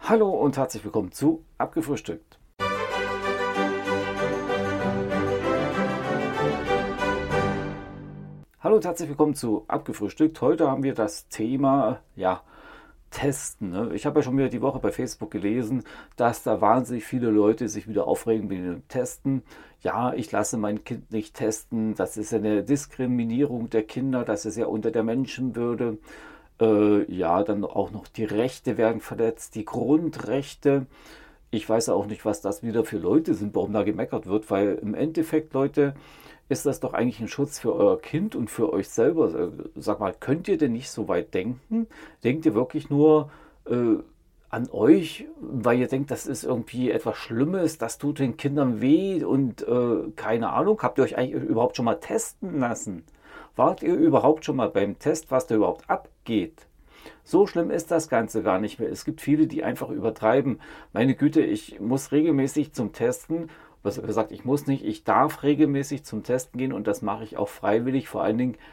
Hallo und herzlich willkommen zu Abgefrühstückt. Hallo und herzlich willkommen zu Abgefrühstückt. Heute haben wir das Thema, Testen. Ne? Ich habe ja schon wieder die Woche bei Facebook gelesen, dass da wahnsinnig viele Leute sich wieder aufregen wegen dem Testen. Ja, ich lasse mein Kind nicht testen. Das ist ja eine Diskriminierung der Kinder. Das ist ja unter der Menschenwürde. Dann auch noch die Rechte werden verletzt, die Grundrechte. Ich weiß auch nicht, was das wieder für Leute sind, warum da gemeckert wird, weil im Endeffekt, Leute, ist das doch eigentlich ein Schutz für euer Kind und für euch selber. Sag mal, könnt ihr denn nicht so weit denken? Denkt ihr wirklich nur an euch, weil ihr denkt, das ist irgendwie etwas Schlimmes, das tut den Kindern weh und keine Ahnung, habt ihr euch eigentlich überhaupt schon mal testen lassen? Wart ihr überhaupt schon mal beim Test, was da überhaupt abgeht? So schlimm ist das Ganze gar nicht mehr. Es gibt viele, die einfach übertreiben. Meine Güte, ich muss regelmäßig zum Testen. Was gesagt, ich muss nicht, ich darf regelmäßig zum Testen gehen und das mache ich auch freiwillig, vor allen Dingen,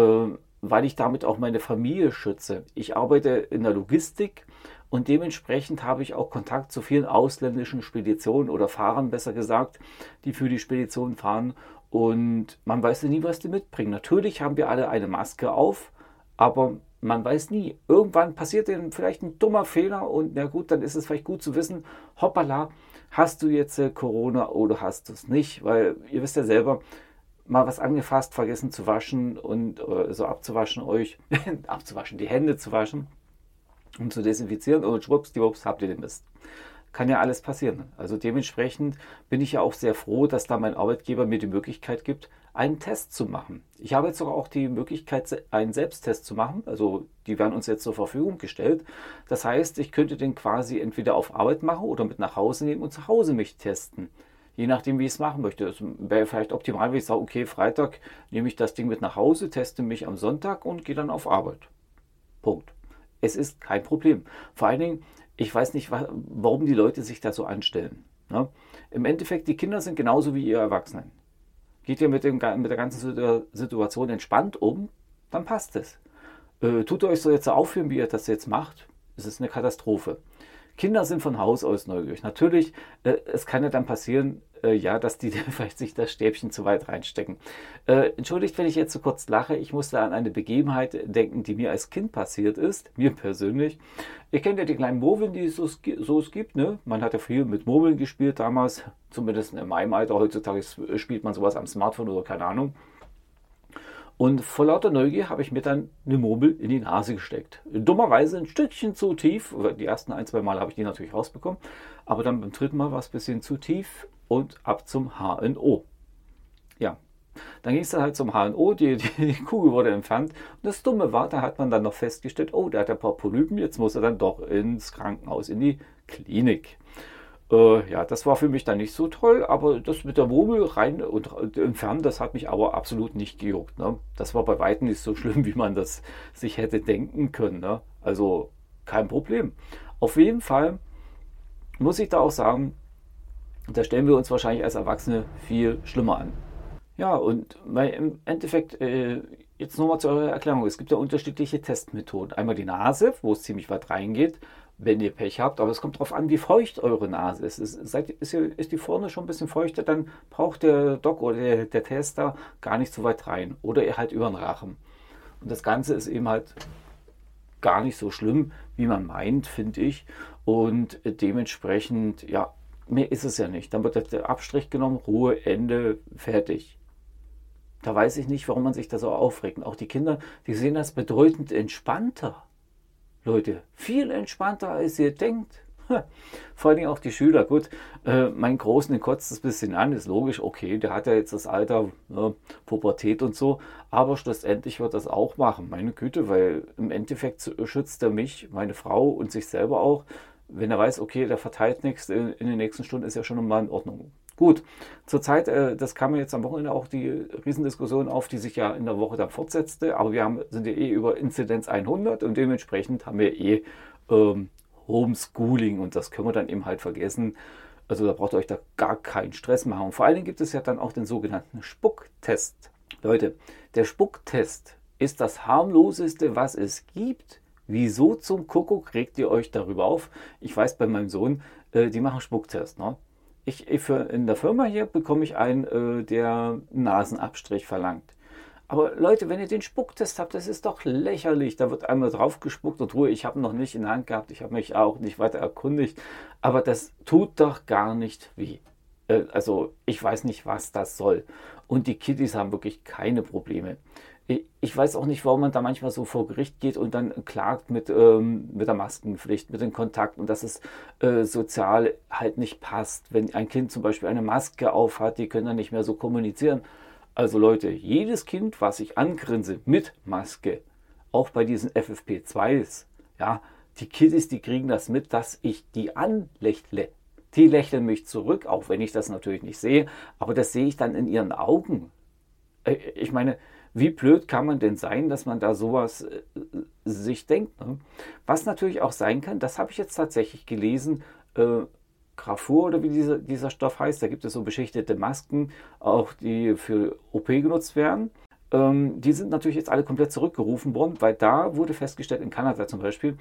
weil ich damit auch meine Familie schütze. Ich arbeite in der Logistik und dementsprechend habe ich auch Kontakt zu vielen ausländischen Speditionen oder Fahrern, besser gesagt, die für die Spedition fahren. Und man weiß ja nie, was die mitbringen. Natürlich haben wir alle eine Maske auf, aber man weiß nie. Irgendwann passiert ihnen vielleicht ein dummer Fehler und na gut, dann ist es vielleicht gut zu wissen, hoppala, hast du jetzt Corona oder hast du es nicht? Weil ihr wisst ja selber, mal was angefasst, vergessen zu waschen und so abzuwaschen euch, abzuwaschen, die Hände zu waschen und zu desinfizieren und schwuppsdiwupps habt ihr den Mist. Kann ja alles passieren. Also dementsprechend bin ich ja auch sehr froh, dass da mein Arbeitgeber mir die Möglichkeit gibt, einen Test zu machen. Ich habe jetzt sogar auch die Möglichkeit, einen Selbsttest zu machen. Also die werden uns jetzt zur Verfügung gestellt. Das heißt, ich könnte den quasi entweder auf Arbeit machen oder mit nach Hause nehmen und zu Hause mich testen. Je nachdem, wie ich es machen möchte. Es wäre vielleicht optimal, wenn ich sage, okay, Freitag nehme ich das Ding mit nach Hause, teste mich am Sonntag und gehe dann auf Arbeit. Punkt. Es ist kein Problem. Vor allen Dingen, ich weiß nicht, warum die Leute sich da so anstellen. Ne? Im Endeffekt, die Kinder sind genauso wie ihr Erwachsenen. Geht ihr mit der ganzen Situation entspannt um, dann passt es. Tut ihr euch so jetzt so aufführen, wie ihr das jetzt macht, es ist eine Katastrophe. Kinder sind von Haus aus neugierig. Natürlich, es kann ja dann passieren, dass die vielleicht sich das Stäbchen zu weit reinstecken. Entschuldigt, wenn ich jetzt so kurz lache. Ich musste an eine Begebenheit denken, die mir als Kind passiert ist. Mir persönlich. Ihr kennt ja die kleinen Murmeln, die es gibt. Ne? Man hat ja viel mit Murmeln gespielt damals. Zumindest in meinem Alter. Heutzutage spielt man sowas am Smartphone oder keine Ahnung. Und vor lauter Neugier habe ich mir dann eine Murmel in die Nase gesteckt. Dummerweise ein Stückchen zu tief. Die ersten ein, zwei Mal habe ich die natürlich rausbekommen. Aber dann beim dritten Mal war es ein bisschen zu tief und ab zum HNO. Ja, dann ging es dann halt zum HNO, die Kugel wurde entfernt. Und das Dumme war, da hat man dann noch festgestellt, oh, der hat ein paar Polypen, jetzt muss er dann doch ins Krankenhaus, in die Klinik. Das war für mich dann nicht so toll, aber das mit der Murmel rein und entfernen, das hat mich aber absolut nicht gejuckt. Ne? Das war bei weitem nicht so schlimm, wie man das sich hätte denken können. Ne? Also kein Problem. Auf jeden Fall muss ich da auch sagen, da stellen wir uns wahrscheinlich als Erwachsene viel schlimmer an. Ja, und weil im Endeffekt, jetzt nochmal zu eurer Erklärung, es gibt ja unterschiedliche Testmethoden. Einmal die Nase, wo es ziemlich weit reingeht, wenn ihr Pech habt, aber es kommt darauf an, wie feucht eure Nase ist. Ist die vorne schon ein bisschen feuchter, dann braucht der Doc oder der Tester gar nicht so weit rein. Oder ihr halt über den Rachen. Und das Ganze ist eben halt gar nicht so schlimm, wie man meint, finde ich. Und dementsprechend, ja, mehr ist es ja nicht. Dann wird der Abstrich genommen, Ruhe, Ende, fertig. Da weiß ich nicht, warum man sich da so aufregt. Und auch die Kinder, die sehen das bedeutend entspannter. Leute, viel entspannter, als ihr denkt. Vor allen Dingen auch die Schüler. Gut, mein Großen, den kotzt es ein bisschen an, ist logisch, okay, der hat ja jetzt das Alter, Pubertät und so, aber schlussendlich wird das auch machen, meine Güte, weil im Endeffekt schützt er mich, meine Frau und sich selber auch. Wenn er weiß, okay, der verteilt nichts, in den nächsten Stunden ist ja schon mal in Ordnung. Gut, zurzeit, das kam mir jetzt am Wochenende auch die Riesendiskussion auf, die sich ja in der Woche dann fortsetzte, aber sind ja über Inzidenz 100 und dementsprechend haben wir Homeschooling und das können wir dann eben halt vergessen. Also da braucht ihr euch da gar keinen Stress machen. Und vor allen Dingen gibt es ja dann auch den sogenannten Spucktest. Leute, der Spucktest ist das harmloseste, was es gibt. Wieso zum Kuckuck regt ihr euch darüber auf? Ich weiß, bei meinem Sohn, die machen Spucktest. Ne? In der Firma hier bekomme ich einen, der einen Nasenabstrich verlangt. Aber Leute, wenn ihr den Spucktest habt, das ist doch lächerlich. Da wird einmal drauf gespuckt und Ruhe, ich habe ihn noch nicht in der Hand gehabt, ich habe mich auch nicht weiter erkundigt. Aber das tut doch gar nicht weh. Also ich weiß nicht, was das soll. Und die Kiddies haben wirklich keine Probleme. Ich weiß auch nicht, warum man da manchmal so vor Gericht geht und dann klagt mit der Maskenpflicht, mit dem Kontakt und dass es sozial halt nicht passt. Wenn ein Kind zum Beispiel eine Maske aufhat, die können dann nicht mehr so kommunizieren. Also Leute, jedes Kind, was ich angrinse mit Maske, auch bei diesen FFP2s, ja, die Kiddies, die kriegen das mit, dass ich die anlächle. Die lächeln mich zurück, auch wenn ich das natürlich nicht sehe, aber das sehe ich dann in ihren Augen. Ich meine, wie blöd kann man denn sein, dass man da sowas sich denkt? Ne? Was natürlich auch sein kann, das habe ich jetzt tatsächlich gelesen, Grafur oder wie dieser Stoff heißt, da gibt es so beschichtete Masken, auch die für OP genutzt werden. Die sind natürlich jetzt alle komplett zurückgerufen worden, weil da wurde festgestellt, in Kanada zum Beispiel,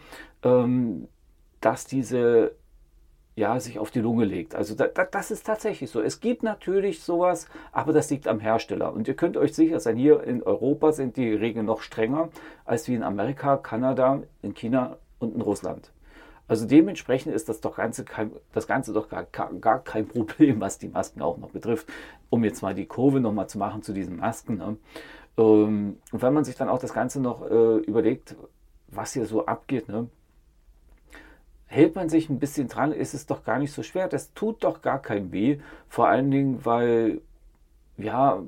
dass diese sich auf die Lunge legt. Also das ist tatsächlich so. Es gibt natürlich sowas, aber das liegt am Hersteller. Und ihr könnt euch sicher sein, hier in Europa sind die Regeln noch strenger als wie in Amerika, Kanada, in China und in Russland. Also dementsprechend ist das Ganze doch gar kein Problem, was die Masken auch noch betrifft. Um jetzt mal die Kurve nochmal zu machen zu diesen Masken. Ne? Und wenn man sich dann auch das Ganze noch überlegt, was hier so abgeht, ne? Hält man sich ein bisschen dran, ist es doch gar nicht so schwer. Das tut doch gar kein weh. Vor allen Dingen, weil, ja,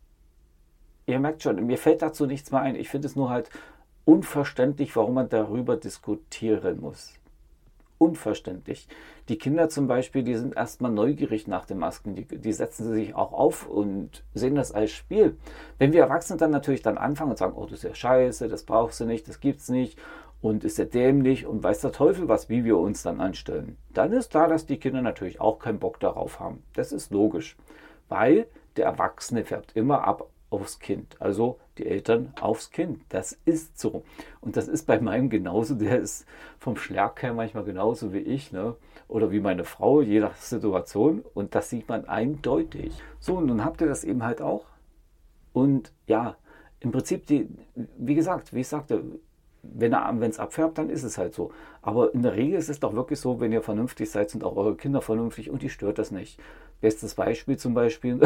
ihr merkt schon, mir fällt dazu nichts mehr ein. Ich finde es nur halt unverständlich, warum man darüber diskutieren muss. Unverständlich. Die Kinder zum Beispiel, die sind erstmal neugierig nach den Masken. Die setzen sich auch auf und sehen das als Spiel. Wenn wir Erwachsene dann natürlich dann anfangen und sagen, oh, das ist ja scheiße, das brauchst du nicht, das gibt's nicht und ist ja dämlich und weiß der Teufel was, wie wir uns dann anstellen, dann ist klar, dass die Kinder natürlich auch keinen Bock darauf haben. Das ist logisch, weil der Erwachsene färbt immer ab aufs Kind, also die Eltern aufs Kind. Das ist so. Und das ist bei meinem genauso, der ist vom Schlag her manchmal genauso wie ich, ne? Oder wie meine Frau, je nach Situation. Und das sieht man eindeutig. So, und nun habt ihr das eben halt auch. Und ja, im Prinzip, wie gesagt, wie ich sagte, wenn es abfärbt, dann ist es halt so. Aber in der Regel ist es doch wirklich so, wenn ihr vernünftig seid, sind auch eure Kinder vernünftig und die stört das nicht. Bestes Beispiel zum Beispiel,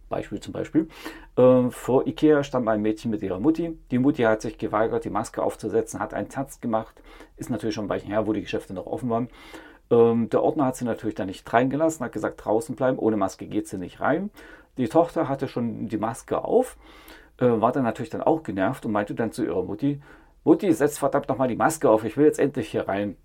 vor Ikea stand ein Mädchen mit ihrer Mutti. Die Mutti hat sich geweigert, die Maske aufzusetzen, hat einen Taz gemacht. Ist natürlich schon ein Weilchen her, wo die Geschäfte noch offen waren. Der Ordner hat sie natürlich da nicht reingelassen, hat gesagt, draußen bleiben, ohne Maske geht sie nicht rein. Die Tochter hatte schon die Maske auf, war dann natürlich dann auch genervt und meinte dann zu ihrer Mutti, Mutti, setz verdammt nochmal die Maske auf, ich will jetzt endlich hier rein.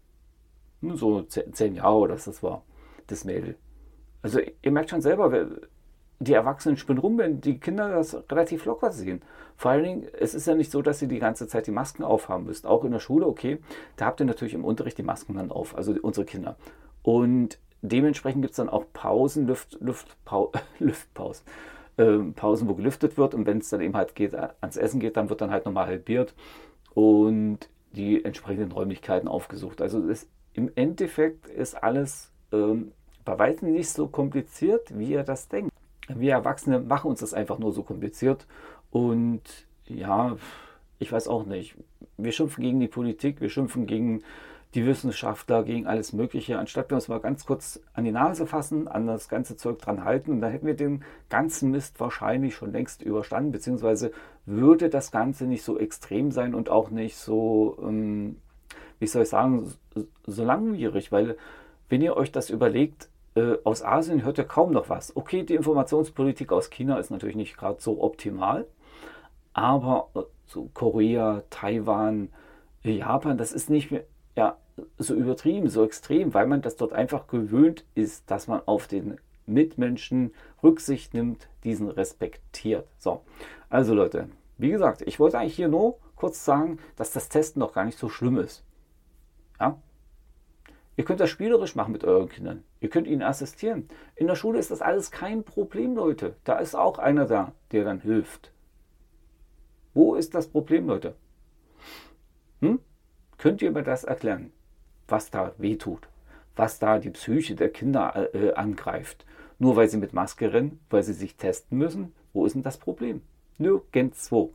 So 10 Jahre oder das war das Mädel. Also ihr merkt schon selber, die Erwachsenen spinnen rum, wenn die Kinder das relativ locker sehen. Vor allen Dingen, es ist ja nicht so, dass ihr die ganze Zeit die Masken aufhaben müsst. Auch in der Schule, okay, da habt ihr natürlich im Unterricht die Masken dann auf, also unsere Kinder. Und dementsprechend gibt es dann auch Pausen, Lüftpausen. Pausen, wo gelüftet wird und wenn es dann eben halt ans Essen geht, dann wird dann halt nochmal halbiert und die entsprechenden Räumlichkeiten aufgesucht. Also im Endeffekt ist alles bei weitem nicht so kompliziert, wie ihr das denkt. Wir Erwachsene machen uns das einfach nur so kompliziert und ja, ich weiß auch nicht. Wir schimpfen gegen die Politik, wir schimpfen gegen die Wissenschaftler, gegen alles Mögliche, anstatt wir uns mal ganz kurz an die Nase fassen, an das ganze Zeug dran halten und dann hätten wir den ganzen Mist wahrscheinlich schon längst überstanden, beziehungsweise würde das Ganze nicht so extrem sein und auch nicht so, wie soll ich sagen, so langwierig, weil wenn ihr euch das überlegt, aus Asien hört ihr kaum noch was. Okay, die Informationspolitik aus China ist natürlich nicht gerade so optimal, aber so Korea, Taiwan, Japan, das ist nicht mehr so übertrieben, so extrem, weil man das dort einfach gewöhnt ist, dass man auf den Mitmenschen Rücksicht nimmt, diesen respektiert. So, also Leute, wie gesagt, ich wollte eigentlich hier nur kurz sagen, dass das Testen noch gar nicht so schlimm ist. Ja? Ihr könnt das spielerisch machen mit euren Kindern. Ihr könnt ihnen assistieren. In der Schule ist das alles kein Problem, Leute. Da ist auch einer da, der dann hilft. Wo ist das Problem, Leute? Könnt ihr mir das erklären, was da wehtut, was da die Psyche der Kinder angreift? Nur weil sie mit Maske rennen, weil sie sich testen müssen? Wo ist denn das Problem? Nirgendwo.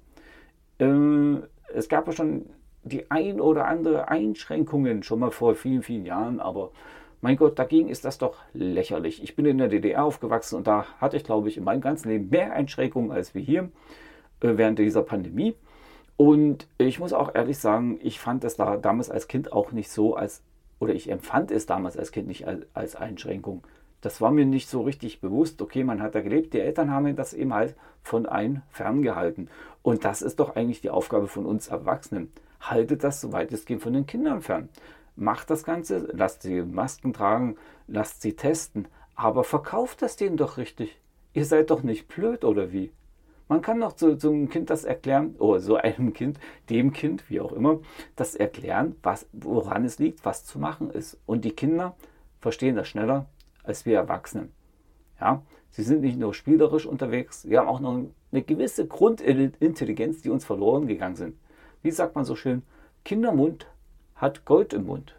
Es gab ja schon die ein oder andere Einschränkungen schon mal vor vielen, vielen Jahren, aber mein Gott, dagegen ist das doch lächerlich. Ich bin in der DDR aufgewachsen und da hatte ich, glaube ich, in meinem ganzen Leben mehr Einschränkungen als wir hier während dieser Pandemie. Und ich muss auch ehrlich sagen, ich fand es da damals als Kind auch nicht so oder ich empfand es damals als Kind nicht als Einschränkung. Das war mir nicht so richtig bewusst. Okay, man hat da gelebt, die Eltern haben das eben halt von einem ferngehalten. Und das ist doch eigentlich die Aufgabe von uns Erwachsenen. Haltet das, soweit es geht, von den Kindern fern. Macht das Ganze, lasst sie Masken tragen, lasst sie testen, aber verkauft das denen doch richtig. Ihr seid doch nicht blöd, oder wie? Man kann doch zu einem Kind das erklären, oder so einem Kind, dem Kind, wie auch immer, das erklären, woran es liegt, was zu machen ist. Und die Kinder verstehen das schneller als wir Erwachsenen. Ja? Sie sind nicht nur spielerisch unterwegs, sie haben auch noch eine gewisse Grundintelligenz, die uns verloren gegangen sind. Wie sagt man so schön, Kindermund hat Gold im Mund.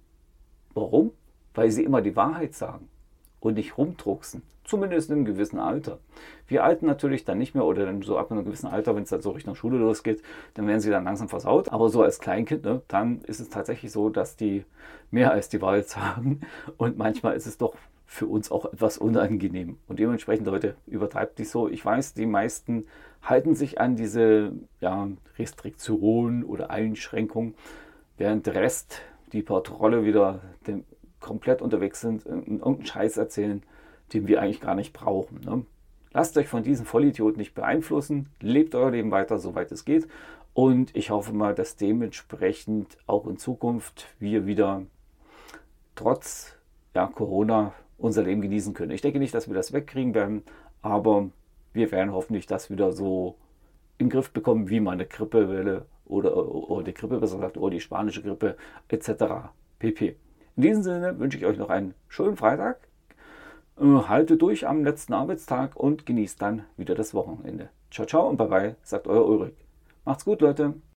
Warum? Weil sie immer die Wahrheit sagen und nicht rumdrucksen. Zumindest in einem gewissen Alter. Wir Alten natürlich dann nicht mehr oder dann so ab einem gewissen Alter, wenn es dann so Richtung Schule losgeht, dann werden sie dann langsam versaut. Aber so als Kleinkind, ne, dann ist es tatsächlich so, dass die mehr als die Wahrheit sagen. Und manchmal ist es doch für uns auch etwas unangenehm. Und dementsprechend, Leute, übertreibt nicht so. Ich weiß, die meisten halten sich an diese Restriktionen oder Einschränkungen, während der Rest, die per Trolle wieder komplett unterwegs sind, irgendeinen Scheiß erzählen, den wir eigentlich gar nicht brauchen. Ne? Lasst euch von diesen Vollidioten nicht beeinflussen, lebt euer Leben weiter, soweit es geht. Und ich hoffe mal, dass dementsprechend auch in Zukunft wir wieder trotz Corona unser Leben genießen können. Ich denke nicht, dass wir das wegkriegen werden, aber wir werden hoffentlich das wieder so in den Griff bekommen, wie mal eine Grippewelle oder die Grippe, besser gesagt, oder die spanische Grippe etc. pp. In diesem Sinne wünsche ich euch noch einen schönen Freitag. Haltet durch am letzten Arbeitstag und genießt dann wieder das Wochenende. Ciao, ciao und bye bye, sagt euer Ulrich. Macht's gut, Leute.